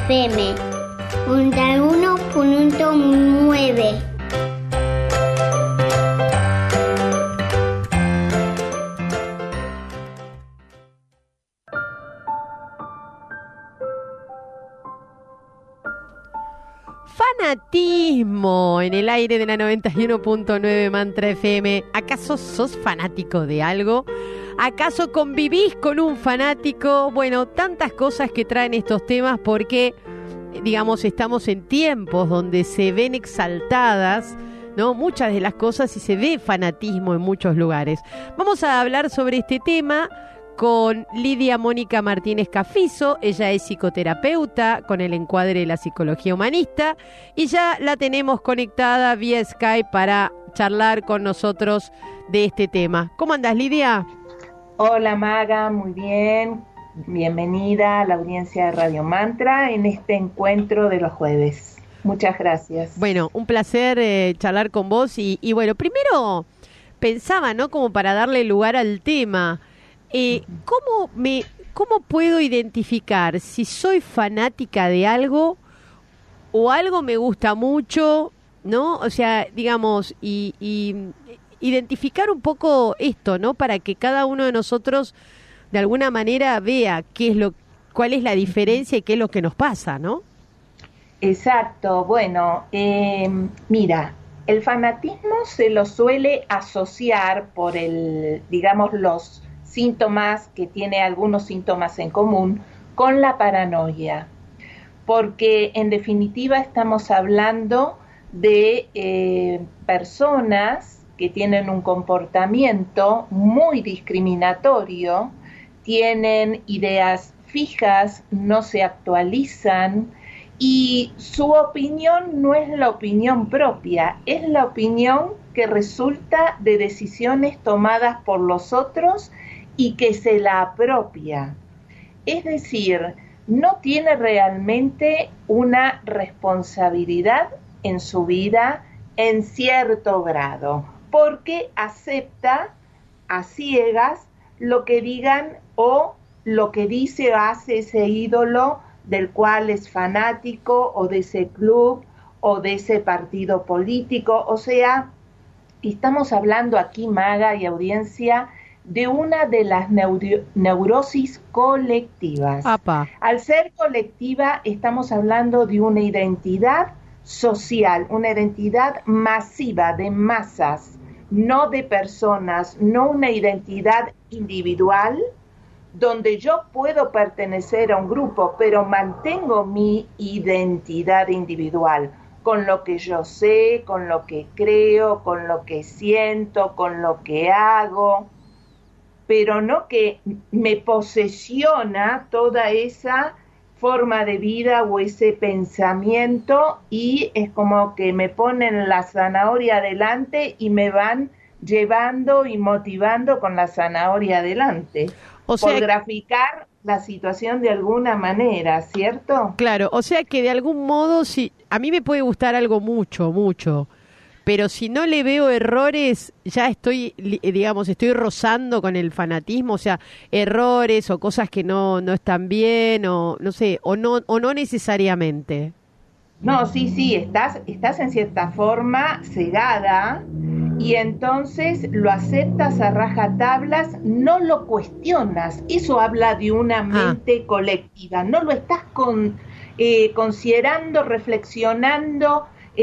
FM 91.9. Fanatismo en el aire de la 91.9 Mantra FM. ¿Acaso sos fanático de algo? ¿Acaso convivís con un fanático? Bueno, tantas cosas que traen estos temas porque, digamos, estamos en tiempos donde se ven exaltadas, ¿no?, muchas de las cosas y se ve fanatismo en muchos lugares. Vamos a hablar sobre este tema con Lidia Mónica Martínez Cafizo. Ella es psicoterapeuta con el encuadre de la psicología humanista y ya la tenemos conectada vía Skype para charlar con nosotros de este tema. ¿Cómo andás, Lidia? Hola, Maga, muy bien. Bienvenida a la audiencia de Radio Mantra en este encuentro de los jueves. Muchas gracias. Bueno, un placer charlar con vos y bueno, primero pensaba, ¿no?, como para darle lugar al tema. ¿Cómo puedo identificar si soy fanática de algo o algo me gusta mucho, ¿no? O sea, digamos, y identificar un poco esto, ¿no? Para que cada uno de nosotros de alguna manera vea cuál es la diferencia y qué es lo que nos pasa, ¿no? Exacto. Bueno, mira, el fanatismo se lo suele asociar por los síntomas, que tiene algunos síntomas en común, con la paranoia, porque en definitiva estamos hablando de personas que tienen un comportamiento muy discriminatorio, tienen ideas fijas, no se actualizan y su opinión no es la opinión propia, es la opinión que resulta de decisiones tomadas por los otros y que se la apropia. Es decir, no tiene realmente una responsabilidad en su vida en cierto grado, porque acepta a ciegas lo que digan o lo que dice o hace ese ídolo del cual es fanático, o de ese club o de ese partido político. O sea, estamos hablando aquí, Maga y audiencia, de una de las neurosis colectivas. Apa. Al ser colectiva, estamos hablando de una identidad social, una identidad masiva, de masas, no de personas, no una identidad individual, donde yo puedo pertenecer a un grupo, pero mantengo mi identidad individual, con lo que yo sé, con lo que creo, con lo que siento, con lo que hago, pero no que me posesiona toda esa forma de vida o ese pensamiento y es como que me ponen la zanahoria adelante y me van llevando y motivando con la zanahoria adelante. O sea, por graficar la situación de alguna manera, ¿cierto? Claro, o sea que de algún modo, si a mí me puede gustar algo mucho, pero si no le veo errores, ya estoy rozando con el fanatismo, o sea, errores o cosas que no están bien, o no sé, o no necesariamente. No, sí, estás en cierta forma cegada y entonces lo aceptas a rajatablas, no lo cuestionas. Eso habla de una mente colectiva, no lo estás considerando, reflexionando,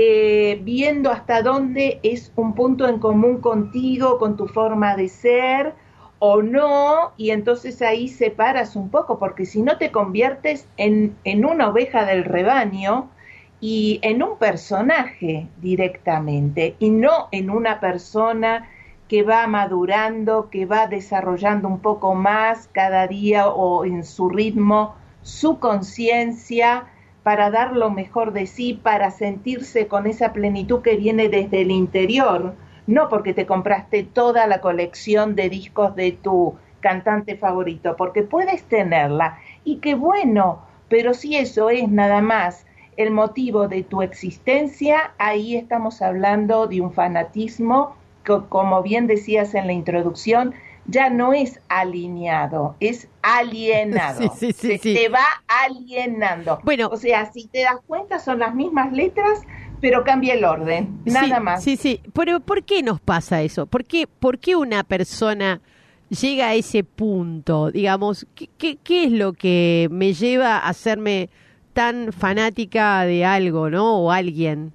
viendo hasta dónde es un punto en común contigo, con tu forma de ser o no, y entonces ahí separas un poco, porque si no te conviertes en una oveja del rebaño y en un personaje directamente, y no en una persona que va madurando, que va desarrollando un poco más cada día o en su ritmo, su conciencia, para dar lo mejor de sí, para sentirse con esa plenitud que viene desde el interior, no porque te compraste toda la colección de discos de tu cantante favorito, porque puedes tenerla, y qué bueno, pero si eso es nada más el motivo de tu existencia, ahí estamos hablando de un fanatismo que, como bien decías en la introducción, ya no es alineado, es alienado. Se te va alienando. Bueno, o sea, si te das cuenta, son las mismas letras, pero cambia el orden, nada más. Sí, pero ¿por qué nos pasa eso? ¿Por qué una persona llega a ese punto? Digamos, ¿qué es lo que me lleva a hacerme tan fanática de algo, ¿no? O alguien.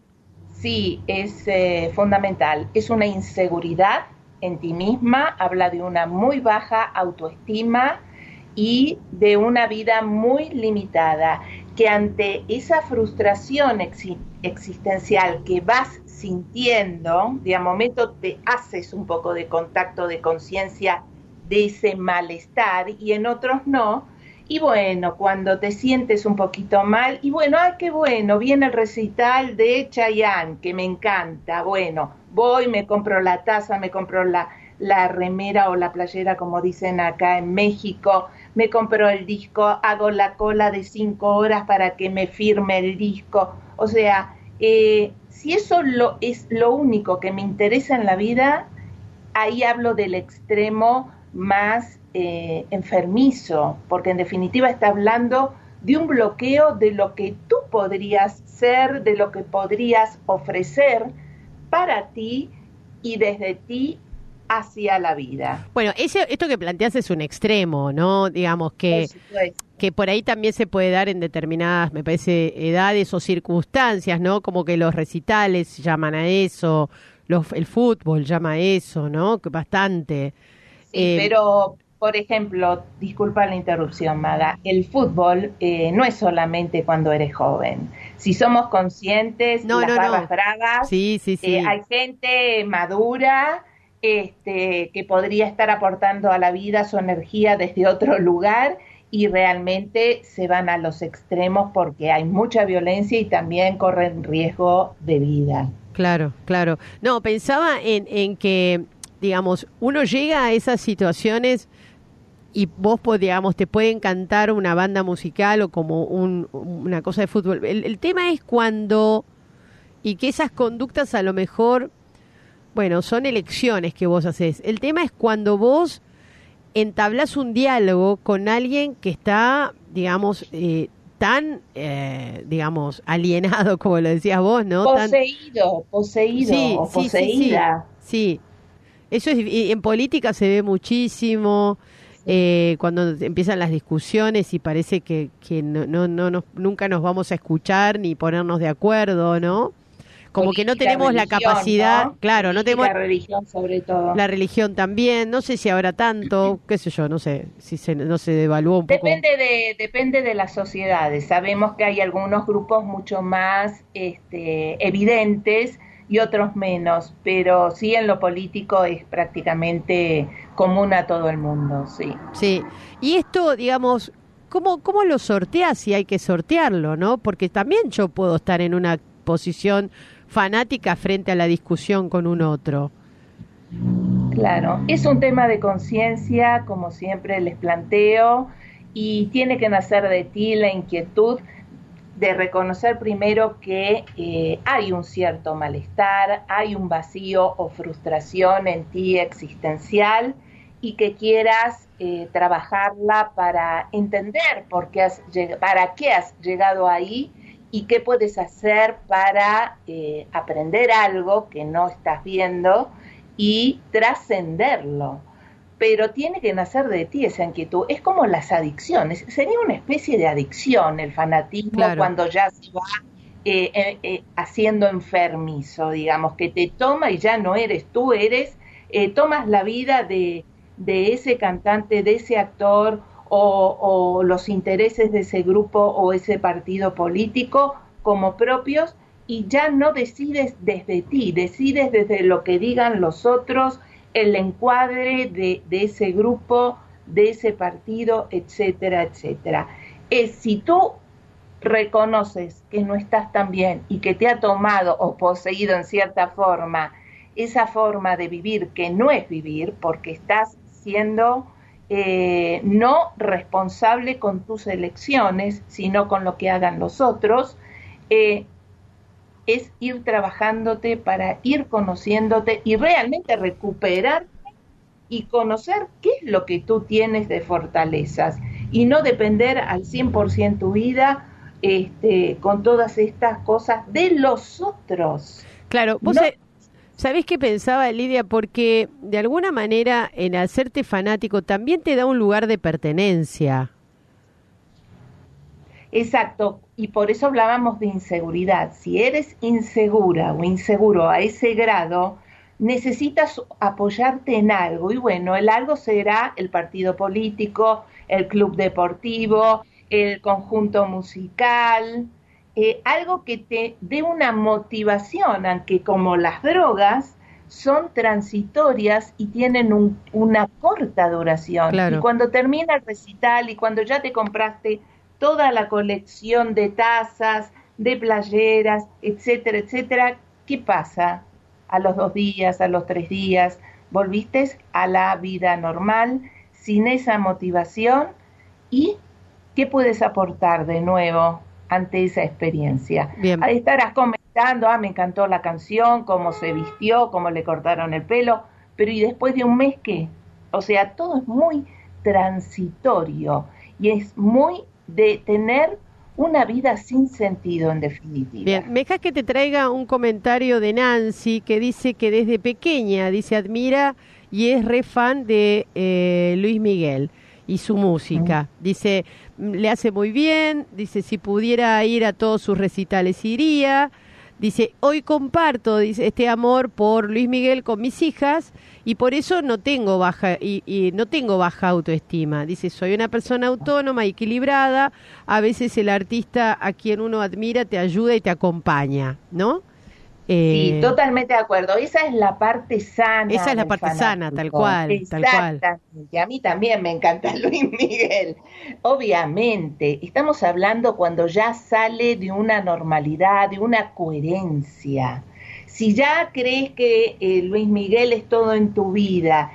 Sí, es fundamental. Es una inseguridad en ti misma, habla de una muy baja autoestima y de una vida muy limitada, que ante esa frustración existencial que vas sintiendo, de a momento te haces un poco de contacto de conciencia de ese malestar y en otros no. Y bueno, cuando te sientes un poquito mal, y bueno, ¡ay, qué bueno! Viene el recital de Chayanne, que me encanta. Bueno, voy, me compro la taza, me compro la remera o la playera, como dicen acá en México, me compro el disco, hago la cola de 5 horas para que me firme el disco. O sea, si eso es lo único que me interesa en la vida, ahí hablo del extremo más enfermizo, porque en definitiva está hablando de un bloqueo de lo que tú podrías ser, de lo que podrías ofrecer para ti y desde ti hacia la vida. Bueno, esto que planteas es un extremo, ¿no? Digamos que por ahí también se puede dar en determinadas, me parece, edades o circunstancias, ¿no? Como que los recitales llaman a eso, el fútbol llama a eso, ¿no? Que bastante. Sí, pero, por ejemplo, disculpa la interrupción, Maga, el fútbol no es solamente cuando eres joven. Si somos conscientes, las barbas bravas, sí. Hay gente madura que podría estar aportando a la vida su energía desde otro lugar y realmente se van a los extremos porque hay mucha violencia y también corren riesgo de vida. Claro. No, pensaba en que, digamos, uno llega a esas situaciones y vos, digamos, te puede encantar una banda musical o como una cosa de fútbol. El tema es cuando, y que esas conductas a lo mejor, bueno, son elecciones que vos haces. El tema es cuando vos entablás un diálogo con alguien que está, digamos, tan, digamos, alienado, como lo decías vos, ¿no? Poseído o poseída. Sí. Eso en política se ve muchísimo, cuando empiezan las discusiones y parece que nunca nos vamos a escuchar ni ponernos de acuerdo, ¿no? Como que no tenemos la capacidad, ¿no? Claro, no tenemos la religión sobre todo. La religión también, no sé si ahora tanto, qué sé yo, no sé si no se devaluó un poco. Depende de las sociedades. Sabemos que hay algunos grupos mucho más evidentes y otros menos, pero sí en lo político es prácticamente común a todo el mundo, sí. Sí, y esto, digamos, ¿cómo lo sorteás si hay que sortearlo, no? Porque también yo puedo estar en una posición fanática frente a la discusión con un otro. Claro, es un tema de conciencia, como siempre les planteo, y tiene que nacer de ti la inquietud de reconocer primero que hay un cierto malestar, hay un vacío o frustración en ti existencial y que quieras trabajarla para entender para qué has llegado ahí y qué puedes hacer para aprender algo que no estás viendo y trascenderlo. Pero tiene que nacer de ti esa inquietud. Es como las adicciones. Sería una especie de adicción el fanatismo, claro, cuando ya se va haciendo enfermizo, digamos, que te toma y ya no eres tú, tomas la vida de ese cantante, de ese actor, o los intereses de ese grupo o ese partido político como propios y ya no decides desde ti, decides desde lo que digan los otros, el encuadre de ese grupo, de ese partido, etcétera, etcétera. Si tú reconoces que no estás tan bien y que te ha tomado o poseído en cierta forma esa forma de vivir que no es vivir porque estás siendo no responsable con tus elecciones, sino con lo que hagan los otros, es ir trabajándote para ir conociéndote y realmente recuperarte y conocer qué es lo que tú tienes de fortalezas y no depender al 100% tu vida con todas estas cosas de los otros. Claro, vos No, ¿sabés qué pensaba, Lidia? Porque de alguna manera en hacerte fanático también te da un lugar de pertenencia. exacto, y por eso hablábamos de inseguridad. Si eres insegura o inseguro a ese grado, necesitas apoyarte en algo. Y bueno, el algo será el partido político, el club deportivo, el conjunto musical, algo que te dé una motivación, aunque como las drogas son transitorias y tienen una corta duración. Y Claro. cuando termina el recital y cuando ya te compraste toda la colección de tazas, de playeras, etcétera, etcétera, ¿qué pasa? A los 2 días, a los 3 días, volviste a la vida normal sin esa motivación. ¿Y qué puedes aportar de nuevo ante esa experiencia? Bien. Ahí estarás comentando, me encantó la canción, cómo se vistió, cómo le cortaron el pelo, pero ¿y después de un mes qué? O sea, todo es muy transitorio y es muy de tener una vida sin sentido en definitiva. Bien, me dejas que te traiga un comentario de Nancy que dice que desde pequeña, dice, admira y es re fan de Luis Miguel y su música. Dice, le hace muy bien, dice, si pudiera ir a todos sus recitales iría. Dice, hoy comparto, dice, este amor por Luis Miguel con mis hijas y por eso no tengo y no tengo baja autoestima. Dice, soy una persona autónoma y equilibrada. A veces el artista a quien uno admira te ayuda y te acompaña, ¿no? Sí, totalmente de acuerdo. Esa es la parte sana Esa es la del parte sana, tal fanático. cual, tal cual. Exactamente. A mí también me encanta Luis Miguel. Obviamente, estamos hablando cuando ya sale de una normalidad, de una coherencia. Si ya crees que Luis Miguel es todo en tu vida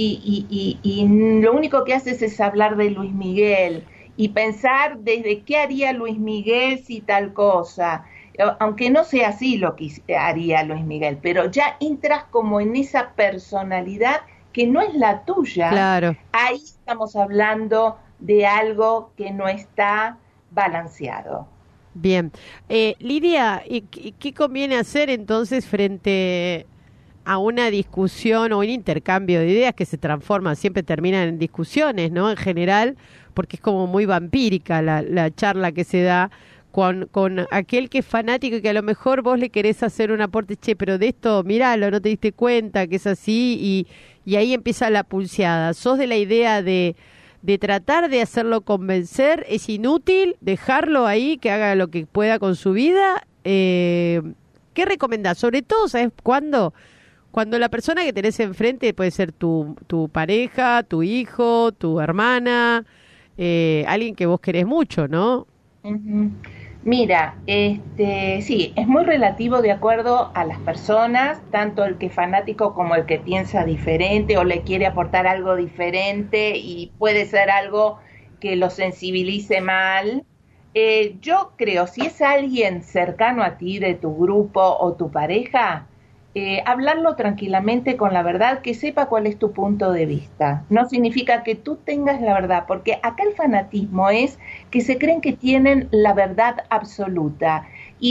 y lo único que haces es hablar de Luis Miguel y pensar desde qué haría Luis Miguel si tal cosa, aunque no sea así lo que haría Luis Miguel, pero ya entras como en esa personalidad que no es la tuya. Claro. Ahí estamos hablando de algo que no está balanceado. Bien. Lidia, ¿y qué conviene hacer entonces frente a una discusión o un intercambio de ideas que se transforman, siempre terminan en discusiones, ¿no? En general, porque es como muy vampírica la charla que se da con aquel que es fanático y que a lo mejor vos le querés hacer un aporte, che, pero de esto, míralo, no te diste cuenta que es así, y ahí empieza la pulseada. ¿Sos de la idea de tratar de hacerlo convencer? ¿Es inútil dejarlo ahí, que haga lo que pueda con su vida? ¿Qué recomendás? Sobre todo, ¿sabes cuándo? Cuando la persona que tenés enfrente puede ser tu pareja, tu hijo, tu hermana, alguien que vos querés mucho, ¿no? Uh-huh. Mira, sí, es muy relativo de acuerdo a las personas, tanto el que es fanático como el que piensa diferente o le quiere aportar algo diferente y puede ser algo que lo sensibilice mal. Yo creo, si es alguien cercano a ti, de tu grupo o tu pareja, hablarlo tranquilamente con la verdad, que sepa cuál es tu punto de vista. No significa que tú tengas la verdad, porque acá el fanatismo es que se creen que tienen la verdad absoluta.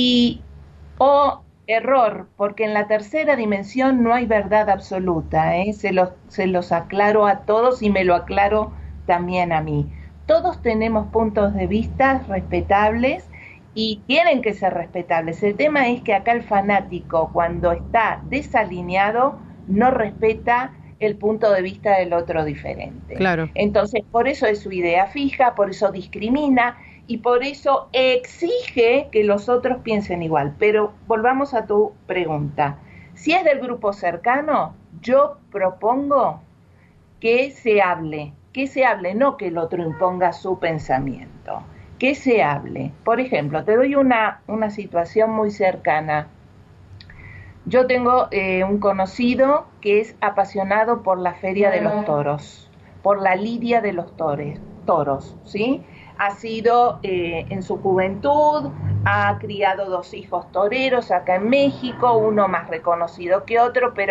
Error, porque en la tercera dimensión no hay verdad absoluta, ¿eh? Se los aclaro a todos y me lo aclaro también a mí. Todos tenemos puntos de vista respetables y tienen que ser respetables. El tema es que acá el fanático, cuando está desalineado, no respeta el punto de vista del otro diferente. Claro. Entonces, por eso es su idea fija, por eso discrimina y por eso exige que los otros piensen igual. Pero volvamos a tu pregunta. Si es del grupo cercano, yo propongo que se hable, no que el otro imponga su pensamiento. Que se hable. Por ejemplo, te doy una situación muy cercana. Yo tengo un conocido que es apasionado por la Feria de los Toros, por la lidia de los toros, ¿sí? Ha sido en su juventud, ha criado 2 hijos toreros acá en México, uno más reconocido que otro, pero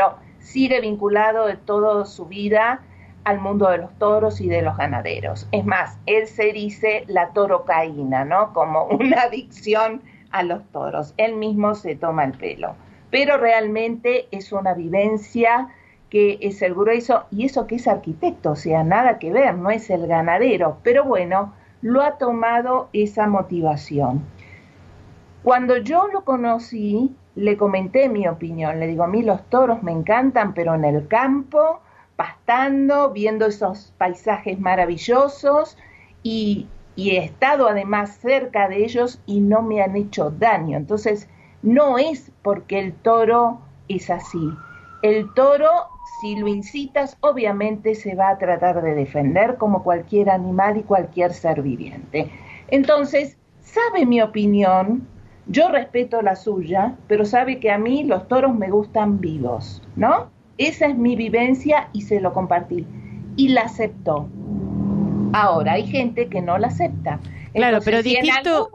sigue vinculado de toda su vida al mundo de los toros y de los ganaderos. Es más, él se dice la torocaína, ¿no? Como una adicción a los toros. Él mismo se toma el pelo. Pero realmente es una vivencia que es el grueso, y eso que es arquitecto, o sea, nada que ver, no es el ganadero. Pero bueno, lo ha tomado esa motivación. Cuando yo lo conocí, le comenté mi opinión. Le digo, a mí los toros me encantan, pero en el campo, pastando, viendo esos paisajes maravillosos, y he estado además cerca de ellos y no me han hecho daño. Entonces, no es porque el toro es así. El toro, si lo incitas, obviamente se va a tratar de defender como cualquier animal y cualquier ser viviente. Entonces, sabe mi opinión, yo respeto la suya, pero sabe que a mí los toros me gustan vivos, ¿no? Esa es mi vivencia y se lo compartí. Y la aceptó. Ahora, hay gente que no la acepta. Claro, Entonces, pero si en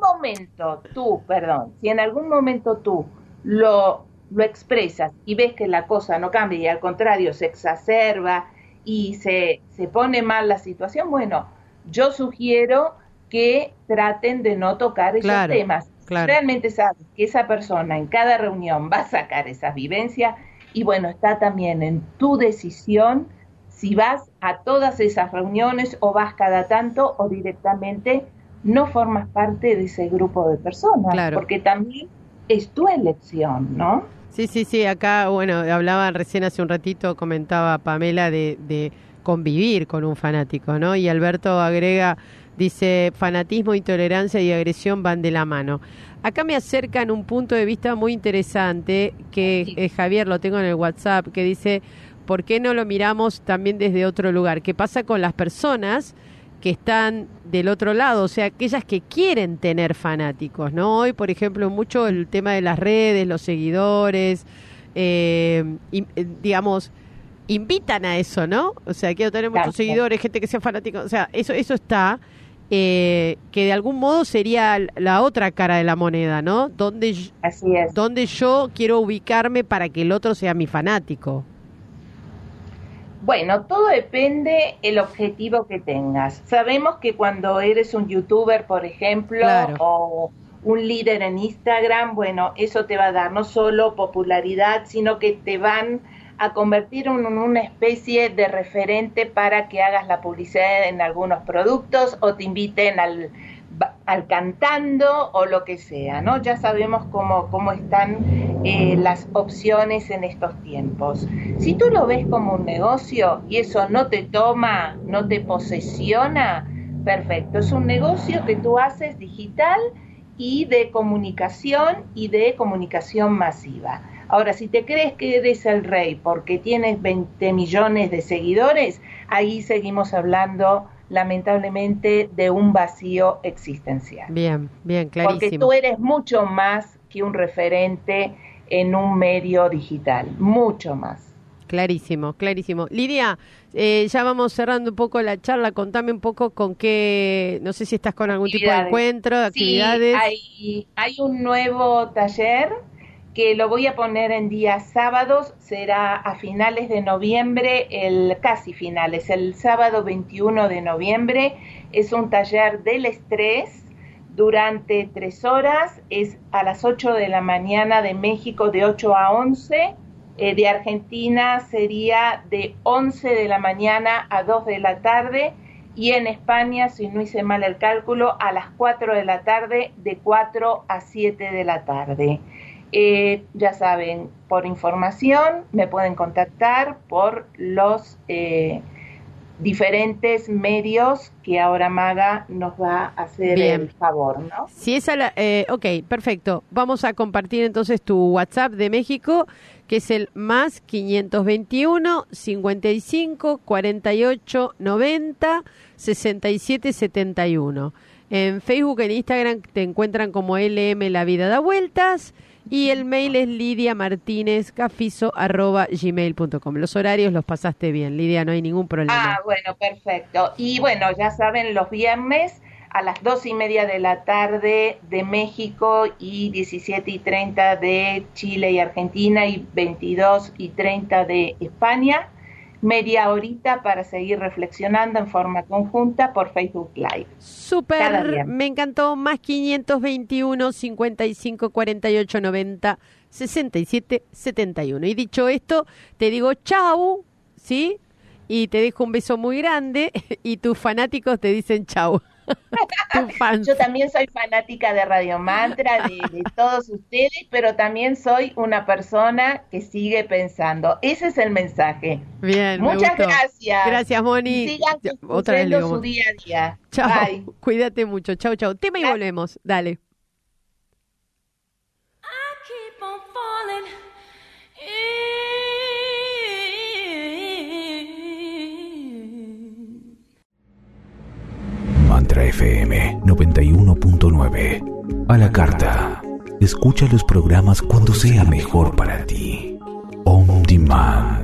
algún momento tú lo expresas y ves que la cosa no cambia y al contrario se exacerba y se pone mal la situación, bueno, yo sugiero que traten de no tocar esos temas. Claro. Realmente sabes que esa persona en cada reunión va a sacar esas vivencias y bueno, está también en tu decisión si vas a todas esas reuniones o vas cada tanto o directamente no formas parte de ese grupo de personas, claro, porque también es tu elección, ¿no? Sí, acá, bueno, hablaban recién hace un ratito, comentaba Pamela de convivir con un fanático, ¿no? Y Alberto agrega, dice, fanatismo, intolerancia y agresión van de la mano. Acá me acercan un punto de vista muy interesante, que Javier, lo tengo en el WhatsApp, que dice, ¿por qué no lo miramos también desde otro lugar? ¿Qué pasa con las personas que están del otro lado? O sea, aquellas que quieren tener fanáticos, ¿no? Hoy, por ejemplo, mucho el tema de las redes, los seguidores, digamos, invitan a eso, ¿no? O sea, quiero tener muchos seguidores, gente que sea fanático, o sea, eso está, que de algún modo sería la otra cara de la moneda, ¿no? Así es. Donde yo quiero ubicarme para que el otro sea mi fanático. Bueno, todo depende el objetivo que tengas. Sabemos que cuando eres un youtuber, por ejemplo, claro, o un líder en Instagram, bueno, eso te va a dar no solo popularidad, sino que te van a convertir en una especie de referente para que hagas la publicidad en algunos productos o te inviten al cantando o lo que sea, ¿no? Ya sabemos cómo están las opciones en estos tiempos. Si tú lo ves como un negocio y eso no te toma, no te posesiona, perfecto. Es un negocio que tú haces digital y de comunicación masiva. Ahora, si te crees que eres el rey porque tienes 20 millones de seguidores, ahí seguimos hablando lamentablemente de un vacío existencial. Bien, clarísimo. Porque tú eres mucho más que un referente en un medio digital, mucho más. Clarísimo. Lidia, ya vamos cerrando un poco la charla, contame un poco con qué, no sé si estás con algún tipo de encuentro, de actividades. Sí, hay un nuevo taller que lo voy a poner en días sábados, será a finales de noviembre, casi finales, el sábado 21 de noviembre, es un taller del estrés durante 3 horas, es a las 8 de la mañana de México, de 8 a 11, de Argentina sería de 11 de la mañana a 2 de la tarde, y en España, si no hice mal el cálculo, a las 4 de la tarde, de 4 a 7 de la tarde. Ya saben, por información me pueden contactar por los diferentes medios que ahora Maga nos va a hacer el favor, ¿no? Si es ok, perfecto. Vamos a compartir entonces tu WhatsApp de México, que es el más 521 55 48 90 67 71. En Facebook, en Instagram te encuentran como LM La Vida Da Vueltas. Y el mail es lidiamartinezcafizo@gmail.com. Los horarios los pasaste bien, Lidia, no hay ningún problema. Bueno, perfecto. Y bueno, ya saben, los viernes a las 2:30 de la tarde de México y 17:30 de Chile y Argentina y 22:30 de España. Media horita para seguir reflexionando en forma conjunta por Facebook Live. Súper, me encantó. Más 521 55 48 90 67 71. Y dicho esto, te digo chau, ¿sí? Y te dejo un beso muy grande y tus fanáticos te dicen chau. Yo también soy fanática de Radio Mantra, de todos ustedes, pero también soy una persona que sigue pensando. Ese es el mensaje. Bien, muchas gracias. Gracias, Moni. Y sigan construyendo su día a día. Chao, bye. Cuídate mucho. Chau, chau. Tema y volvemos. Dale. Mantra FM 91.9. A la carta. Escucha los programas cuando sea mejor para ti. On Demand.